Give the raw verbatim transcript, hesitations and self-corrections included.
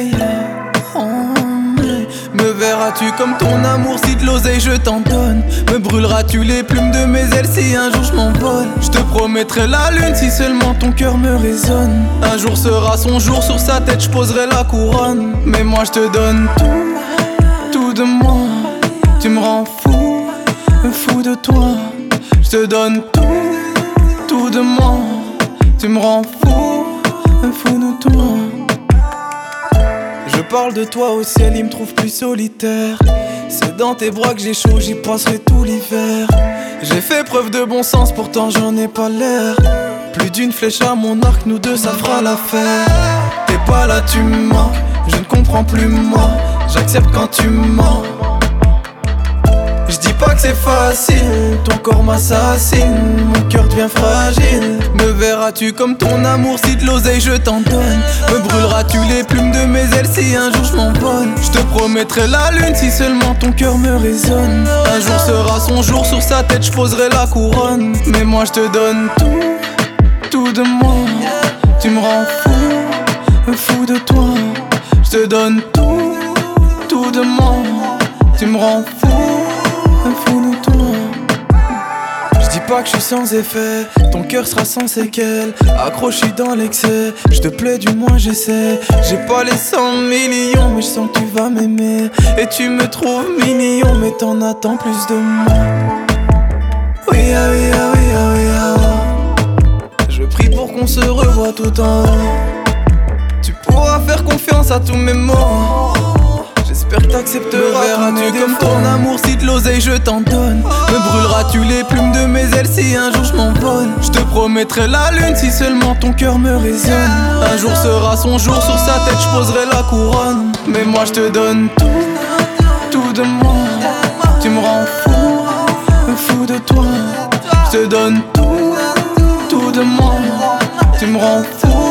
yeah, oh, yeah. Me verras-tu comme ton amour si de l'oseille je t'en donne? Me brûleras-tu les plumes de mes ailes si un jour je m'envole? Je te promettrai la lune si seulement ton cœur me résonne. Un jour sera son jour, sur sa tête je poserai la couronne. Mais moi je te donne tout, tout de moi. Tu me rends fou, fou de toi. Je te donne tout, tout de moi. Tu me rends fou, fou de toi. Je parle de toi au ciel, il me trouve plus solitaire. C'est dans tes bras que j'ai chaud, j'y passerai tout l'hiver. J'ai fait preuve de bon sens, pourtant j'en ai pas l'air. Plus d'une flèche à mon arc, nous deux ça fera l'affaire. T'es pas là, tu me manques, je ne comprends plus moi. J'accepte quand tu mens. Je dis pas que c'est facile, ton corps m'assassine, mon cœur devient fragile. Me verras-tu comme ton amour si de l'oseille je t'en donne? Me brûleras-tu les plumes de mes ailes si un jour je m'envole? Je te promettrai la lune si seulement ton cœur me résonne. Un jour sera son jour, sur sa tête je poserai la couronne. Mais moi je te donne tout, tout de moi. Tu me rends fou, fou de toi. Je te donne tout, tout de moi. Tu me rends fou, fou de toi. Je dis pas que je suis sans effet, ton cœur sera sans séquelles. Accroché dans l'excès, je te plais du moins j'essaie. J'ai pas les cent millions mais je sens que tu vas m'aimer. Et tu me trouves mignon mais t'en attends plus de moi. Oui ah oui ah oui ah oui ah. Je prie pour qu'on se revoie tout en haut. Tu pourras faire confiance à tous mes mots. J'espère que t'accepteras. Me verras-tu comme ton amour si de l'oseille je t'en donne? Me brûleras-tu les plumes de mes ailes si un jour je m'envole? Je te promettrai la lune si seulement ton cœur me résonne. Un jour sera son jour, sur sa tête je poserai la couronne. Mais moi je te donne tout, tout de moi. Tu me rends fou, fou de toi. Je te donne tout, tout de moi. Tu me rends fou.